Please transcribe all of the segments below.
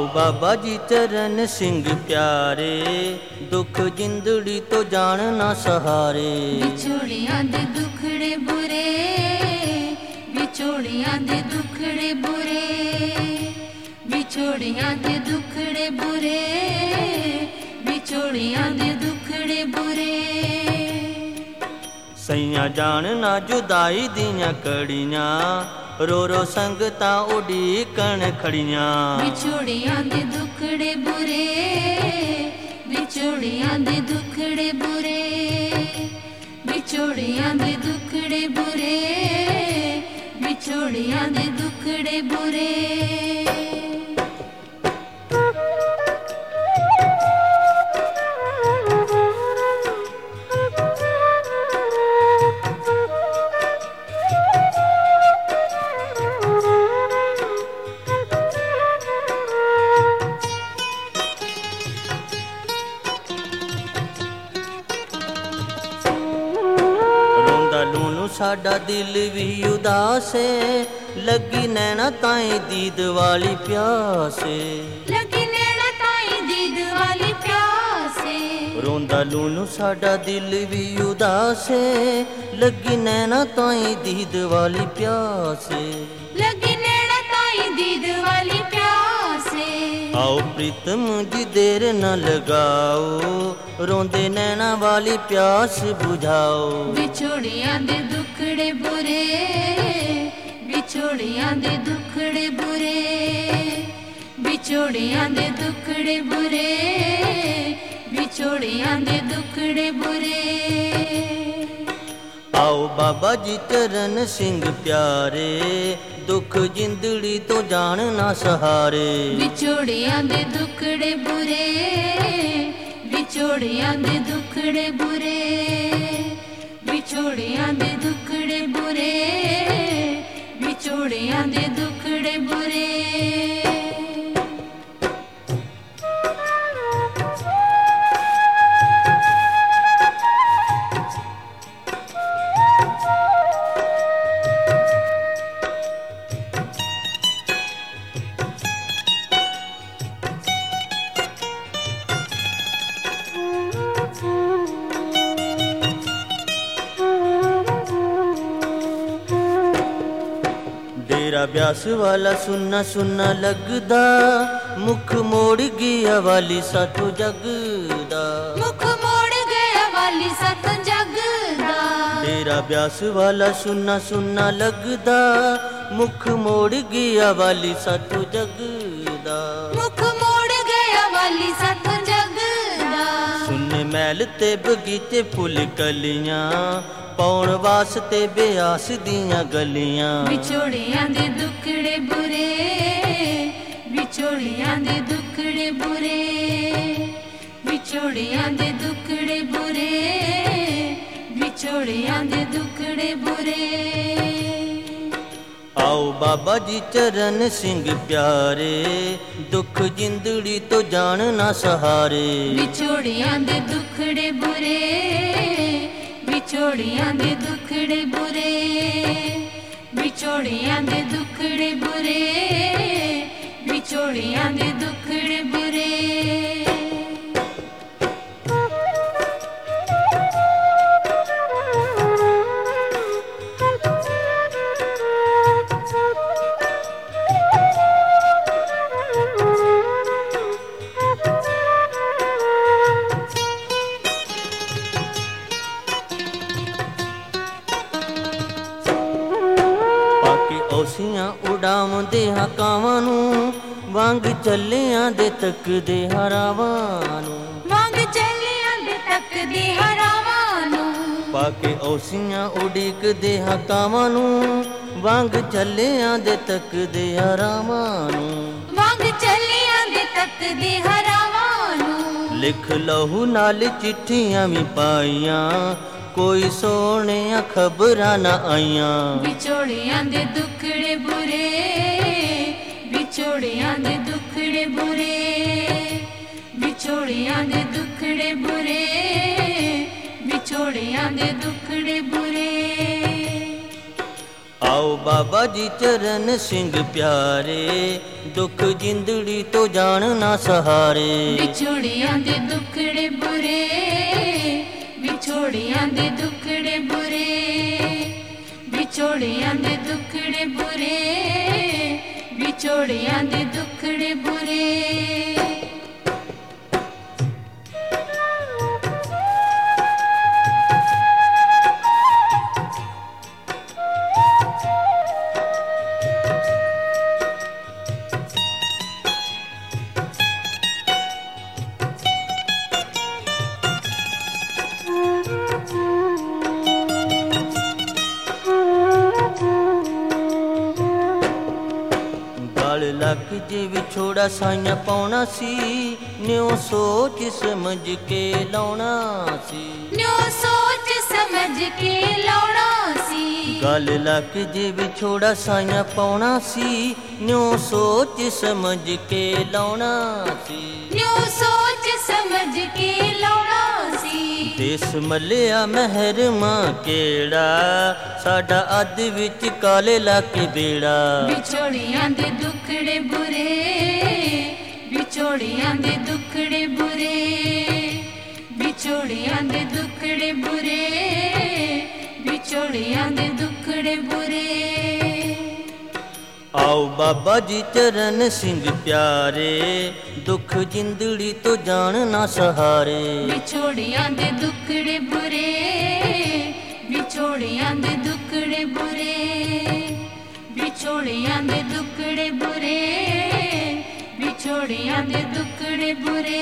बाबा जी चरण सिंह प्यारे, दुख जिंदड़ी तो जान ना सहारे। विछोड़ियां दे दुखड़े बुरे, विछोड़ियां दे दुखड़े बुरे, विछोड़ियां दे दुखड़े बुरे, विछोड़ियां दे दुखड़े बुरे। सैया जान ना जुदाई दियां कड़ियां, रो रो संगता उड़ीकण खड़ियां। विछोड़ियां दे दुखड़े बुरे, विछोड़ियां दे दुखड़े बुरे, विछोड़ियां दे दुखड़े बुरे, विछोड़ियां दे दुखड़े बुरे। साडा दिल भी उदास है, लगी नैना ताई दीद वाली प्यास है, लगी नैना ताई दीद वाली प्यास है। रोंदा लूनू साडा दिल भी उदास है, लगी नैना ताई दीद वाली प्यास है, लगी नैना ताई दीद वाली प्यास है। आओ प्रीतम जी देर न लगाओ, रोंदे नैना वाली प्यास बुझाओ। विछोड़ियां दे दुखड़े बुरे, विछोड़ियां दे दुखड़े बुरे, विछोड़ियां दे दुखड़े बुरे, विछोड़ियां दे दुखड़े बुरे। आओ बाबा जी चरण सिंह प्यारे, दुख जिंदड़ी तो जान ना सहारे। विछोड़ियां दे दुखड़े बुरे, विछोड़ियां दे दुखड़े बुरे, विछोड़ियां दे दुखड़े बुरे, विछोड़ियां दे दुखड़े बुरे। डेरा ब्यास वाला सुन्ना सुन्ना लगदा, मुख मोड़ गया वाली साथों जगदा, मुख मोड़ गया वाली साथों जगदा। डेरा ब्यास वाला सुन्ना सुन्ना लगदा, मुख मोड़ गया वाली साथों जगदा, मुख मोड़ गया वाली साथों जगदा। सुन मैल ते बगीचे फुल कलियां, पौन वास्ते बेआस दियां गलियां। विछोड़ियां दे दुखड़े बुरे, विछोड़ियां दे दुखड़े बुरे, विछोड़ियां दे दुखड़े बुरे, विछोड़ियां दे दुखड़े बुरे। आओ बाबा जी चरण सिंह प्यारे, दुख जिंदड़ी तो जान ना सहारे। विछोड़ियां दे दुखड़े बुरे, विछोड़ियां दे दुखड़े बुरे, विछोड़ियां दे दुखड़े बुरे, विछोड़ियां दे दुखड़े बुरे। ओसियां उड़ावंदे हां कावां नूं, वांग चलियां दे तकदे हरावां नूं, वांग चलियां दे तकदे हरावां नूं। पाके ओसियां उड़ीकदे हां कावां नूं, वांग चलियां दे तकदे हरावां नूं, वांग चलियां दे तकदे हरावां नूं। लिख लहू नाल चिट्ठियां भी पाइयां, कोई सोने खबरां ना आइयां। विछोड़ियां दे दुखड़े बुरे, विछोड़ियां दे दुखड़े बुरे, विछोड़ियां दे दुखड़े बुरे, विछोड़ियां दे दुखड़े बुरे। आओ बाबा जी चरण सिंह प्यारे, दुख जिंदड़ी तो जान ना सहारे। विछोड़ियां दे दुखड़े बुरे, विछोड़ियां दे दुखड़े बुरे, विछोड़ियां दे दुखड़े बुरे, विछोड़ियां दे दुखड़े बुरे। गल लग जे विछोड़ा साइयां पाउणा सी, न्यों सोच समझ के लाउणा सी। न्यों सोच समझ के लाउणा सी। गल लग जे विछोड़ा साइयां पाउणा सी, न्यों सोच समझ के लाउणा सी। न्यों सोच समझ के लाउणा सी। देस मलिया महरमा केड़ा, साडा अध विच काले लाके बेड़ा। विछोड़ियां दे दुखड़े बुरे, विछोड़ियां दे दुखड़े बुरे, विछोड़ियां दे दुखड़े बुरे, विछोड़ियां दे दुखड़े बुरे। आओ बाबा जी चरण सिंह प्यारे, दुख जिंदड़ी तो जान ना सहारे। विछोड़ियां दे दुखड़े बुरे, विछोड़ियां दे दुखड़े बुरे, विछोड़ियां दे दुखड़े बुरे, विछोड़ियां दे दुखड़े बुरे।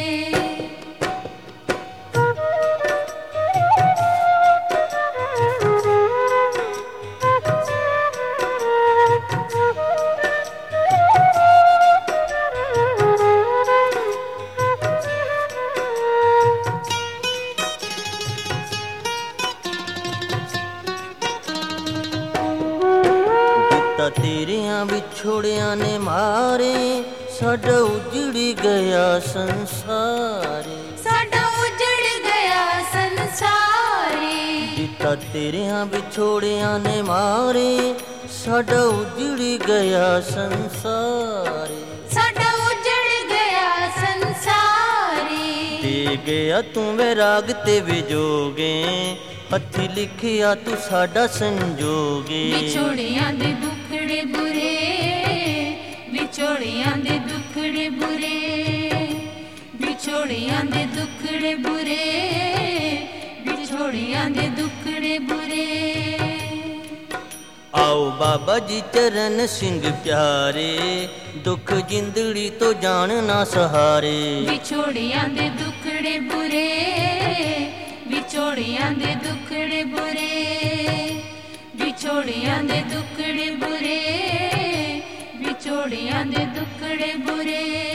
तेरियां विछोड़ियां ने मारे, साडा उजड़ गया संसारे। साडा उजड़ गया संसारे। जिता तेरियां विछोड़ियां ने मारे, साडा उजड़ गया संसारे। साडा उजड़ गया संसारे। दे गया तू वैराग ते विजोगे, हथी लिखिया तू साडा संजोगे। विछोड़ियां दे दुखड़े बुरे, विछोड़ियां दे दुखड़े बुरे, विछोड़ियां दे दुखड़े बुरे, विछोड़ियां दे दुखड़े बुरे। आओ बाबा जी चरण सिंह प्यारे, दुख जिंदड़ी तो जान ना सहारे। विछोड़ियां दे दुखड़े बुरे, विछोड़ियां दे दुखड़े बुरे, विछोड़ियां दे दुखड़े बुरे, विछोड़ियां दे दुखड़े बुरे।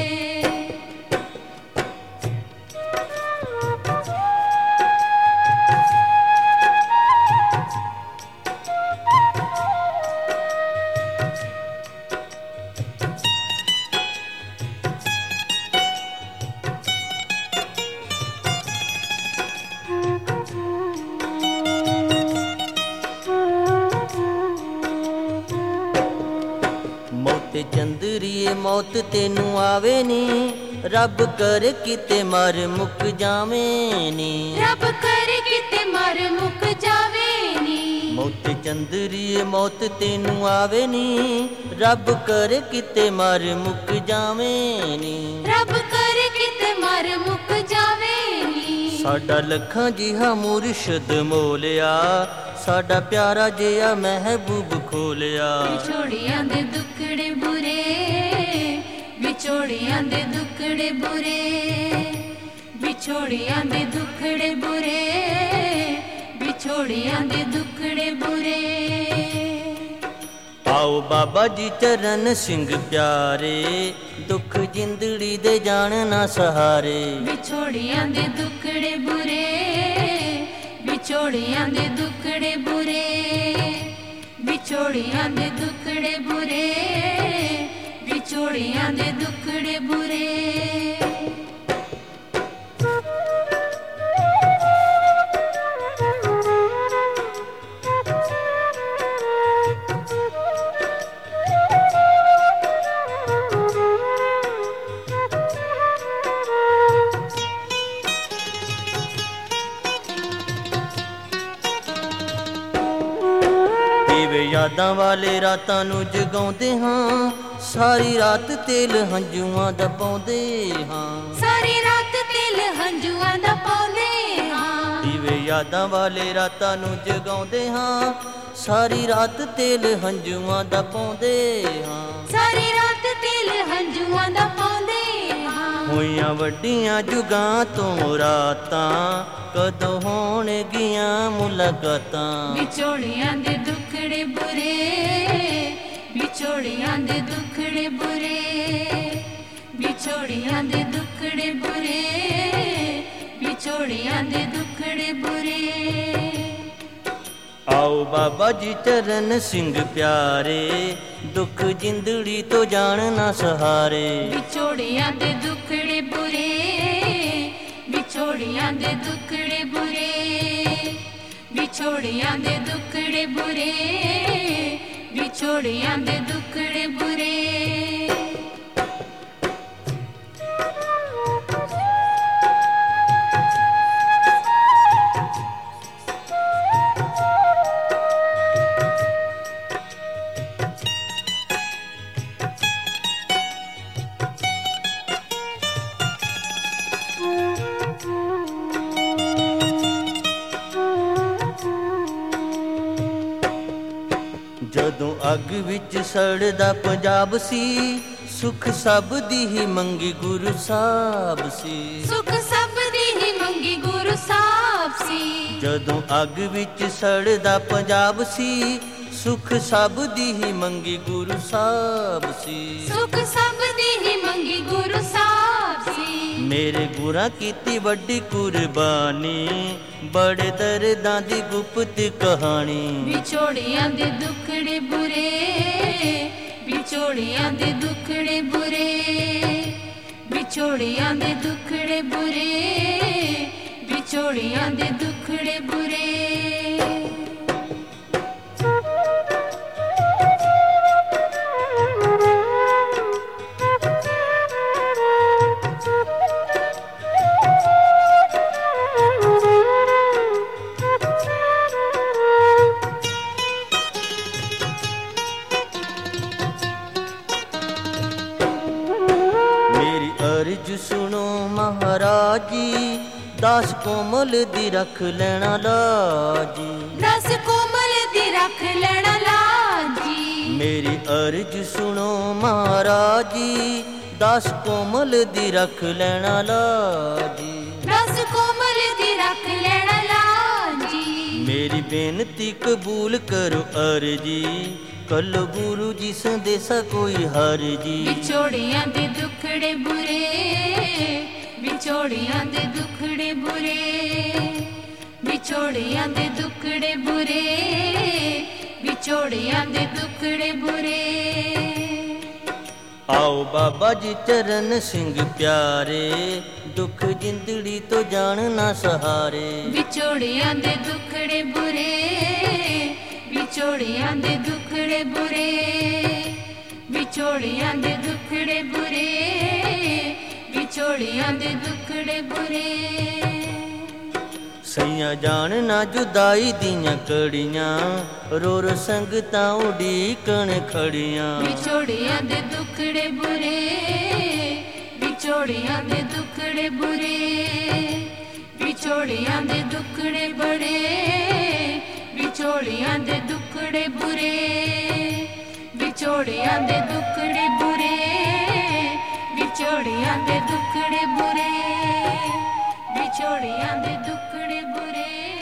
चंदरीए मौत तेनू आवे नी, रब कर किते मर मुक जावे नी। रब कर किते मर मुक जावे नी। मौत चंदरीए मौत तेनू आवे नी, रब कर किते मर मुक जावे नी। रब कर किते मर मुक जावे नी। साडा लखां जिहा मुर्शद मोलिया, साडा प्यारा जिहा महबूब खोलिया। विछोड़ियां दे दुखड़े बुरे, विछोड़ियां दे दुखड़े बुरे, विछोड़ियां दे दुखड़े बुरे, विछोड़ियां दे दुखड़े बुरे। आओ बाबा जी चरण सिंह प्यारे, दुख जिंदड़ी दे जान ना सहारे। विछोड़ियां दे दुखड़े बुरे, विछोड़ियां दे दुखड़े बुरे, विछोड़ियां दे दुखड़े बुरे, विछोड़ियां दे दुखड़े बुरे। ਦੀਵੇ ਯਾਦਾਂ ਵਾਲੇ ਰਾਤਾਂ ਨੂੰ ਜਗਾਉਂਦੇ ਹਾਂ, ਸਾਰੀ ਰਾਤ ਤੇਲ ਹੰਝੂਆਂ ਦਾ ਪਾਉਂਦੇ ਹਾਂ, ਸਾਰੀ ਰਾਤ ਤਿਲ ਹੰਝੂਆਂ ਦਾ ਪਾਉਂਦੇ ਹਾਂ। ਦੀਵੇ ਯਾਦਾਂ ਵਾਲੇ ਰਾਤਾਂ ਨੂੰ ਜਗਾਉਂਦੇ ਹਾਂ, ਸਾਰੀ ਰਾਤ ਤੇਲ ਹੰਝੂਆਂ ਦਾ ਪਾਉਂਦੇ ਹਾਂ, ਸਾਰੀ ਰਾਤ ਤਿਲ ਹੰਝੂਆਂ ਦਾ ਪਾਉਂਦੇ ਹਾਂ। ਹੋਈਆਂ ਵੱਡੀਆਂ ਜੁਗਾਂ ਤੋਂ ਰਾਤਾਂ, ਕਦੋਂ ਹੋਣਗੀਆਂ ਮੁਲਾਕਾਤਾਂ। ਵਿਛੋੜਿਆਂ ਦੇ ਦੁੱਖੜੇ ਬੁਰੇ, ਵਿਛੋੜਿਆਂ ਦੇ ਦੁੱਖੜੇ ਬੁਰੇ, ਵਿਛੋੜਿਆਂ ਦੇ ਦੁੱਖੜੇ ਬੁਰੇ, ਵਿਛੋੜਿਆਂ ਦੇ ਦੁੱਖੜੇ ਬੁਰੇ। ਆਓ ਬਾਬਾ ਜੀ ਚਰਨ ਸਿੰਘ ਪਿਆਰੇ, ਦੁੱਖ ਜਿੰਦੜੀ ਤੋਂ ਜਾਣ ਨਾ ਸਹਾਰੇ। ਵਿਛੋੜਿਆਂ ਦੇ ਦੁੱਖੜੇ ਬੁਰੇ, ਵਿਛੋੜਿਆਂ ਦੇ ਦੁੱਖੜੇ ਬੁਰੇ, ਵਿਛੋੜਿਆਂ ਦੇ ਦੁੱਖੜੇ ਬੁਰੇ, ਵਿਛੋੜਿਆਂ ਦੇ ਦੁੱਖੜੇ ਬੁਰੇ। ਜਦੋਂ ਅੱਗ ਵਿੱਚ ਸੜਦਾ ਪੰਜਾਬ ਸੀ, ਸੁੱਖ ਸਭ ਦੀ ਹੀ ਮੰਗੀ ਗੁਰੂ ਸਾਹਿਬ ਸੀ, ਸੁੱਖ ਸਭ ਦੀ ਹੀ ਮੰਗੀ ਗੁਰੂ ਸਾਹਿਬ ਸੀ। ਜਦੋਂ ਅੱਗ ਵਿੱਚ ਸੜਦਾ ਪੰਜਾਬ ਸੀ, ਸੁੱਖ ਸਭ ਦੀ ਹੀ ਮੰਗੀ ਗੁਰੂ ਸਾਹਿਬ ਸੀ, ਸੁੱਖ ਸਭ ਦੀ ਹੀ ਮੰਗੀ ਗੁਰੂ ਸਾਹਿਬ ਸੀ। ਮੇਰੇ ਗੁਰਾਂ ਕੀਤੀ ਵੱਡੀ ਕੁਰਬਾਨੀ, ਬੜੇ ਦਰਦਾਂ ਦੀ ਗੁਪਤ ਕਹਾਣੀ। ਵਿਛੋੜਿਆਂ ਦੇ ਦੁੱਖੜੇ ਬੁਰੇ, ਵਿਛੋੜਿਆਂ ਦੇ ਦੁੱਖੜੇ ਬੁਰੇ, ਵਿਛੋੜਿਆਂ ਦੇ ਦੁੱਖੜੇ ਬੁਰੇ, ਵਿਛੋੜਿਆਂ ਦੇ ਦੁੱਖੜੇ ਬੁਰੇ। ਅਰਜ ਸੁਣੋ ਮਹਾਰਾਜ ਜੀ, ਦਾਸ ਕੋਮਲ ਦੀ ਰੱਖ ਲੈਣਾ ਲਾਜੀ। ਦਸ ਕੋਮਲ ਦੀ ਰੱਖ ਲੈਣਾ ਲਾਜੀ। ਮੇਰੀ ਅਰਜ ਸੁਣੋ ਮਹਾਰਾਜ ਜੀ, ਦਾਸ ਕੋਮਲ ਦੀ ਰੱਖ ਲੈਣਾ ਲਾਜੀ। ਦਸ ਕੋਮਲ ਦੀ ਰੱਖ ਲੈਣਾ ਲਾਜੀ। ਮੇਰੀ ਬੇਨਤੀ ਕਬੂਲ ਕਰੋ ਅਰਜੀ, ਕੱਲ ਗੁਰੂ ਜੀ ਸੰਦੇਸ਼ਾ ਕੋਈ ਹਰਜੀ। ਵਿਛੋੜਿਆਂ ਦੇ ਦੁੱਖੜੇ ਬੁਰੇ, ਵਿਛੋੜਿਆਂ ਦੇ ਦੁੱਖੜੇ ਬੁਰੇ, ਵਿਛੋੜਿਆਂ ਦੇ ਦੁੱਖੜੇ ਬੁਰੇ, ਵਿਛੋੜਿਆਂ ਦੇ ਦੁੱਖੜੇ ਬੁਰੇ। ਆਓ ਬਾਬਾ ਜੀ ਚਰਨ ਸਿੰਘ ਪਿਆਰੇ, ਦੁੱਖ ਜਿੰਦੜੀ ਤੋਂ ਜਾਣ ਨਾ ਸਹਾਰੇ। ਵਿਛੋੜਿਆਂ ਦੇ ਦੁੱਖੜੇ ਬੁਰੇ, ਵਿਛੋੜਿਆਂ ਦੇ ਦੁੱਖੜੇ ਬੁਰੇ, ਵਿਛੋੜਿਆਂ ਦੇ ਦੁੱਖੜੇ ਬੁਰੇ, ਵਿਛੋੜਿਆਂ ਦੇ ਦੁੱਖੜੇ ਬੁਰੇ। ਸਈਆਂ ਜਾਣ ਨਾ ਜੁਦਾਈ ਦੀਆਂ ਕੜੀਆਂ, ਰੋ ਰੋ ਸੰਗਤਾਂ ਉਡੀਕਣ ਖੜੀਆਂ। ਵਿਛੋੜਿਆਂ ਦੇ ਦੁੱਖੜੇ ਬੁਰੇ, ਵਿਛੋੜਿਆਂ ਦੇ ਦੁੱਖੜੇ ਬੁਰੇ, ਵਿਛੋੜਿਆਂ ਦੇ ਦੁੱਖੜੇ ਬੜੇ, ਵਿਛੋੜਿਆਂ ਦੇ ਦੁੱਖੜੇ ਬੁਰੇ, ਵਿਛੋੜਿਆਂ ਦੇ ਦੁੱਖੜੇ ਬੁਰੇ, ਵਿਛੋੜਿਆਂ ਦੇ ਦੁੱਖੜੇ ਬੁਰੇ, ਵਿਛੋੜਿਆਂ ਦੇ ਦੁੱਖੜੇ ਬੁਰੇ।